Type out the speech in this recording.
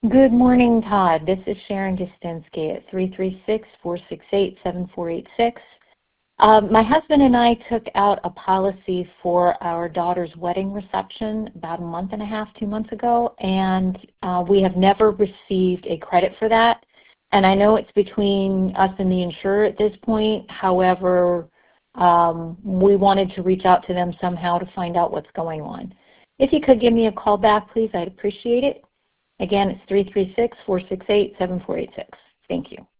Good morning, Todd. This is Sharon Gostinski at 336-468-7486. My husband and I took out a policy for our daughter's wedding reception about a month and a half, 2 months ago, and we have never received a credit for that. And I know it's between us and the insurer at this point. However, we wanted to reach out to them somehow to find out what's going on. If you could give me a call back, please, I'd appreciate it. Again, it's 336-468-7486. Thank you.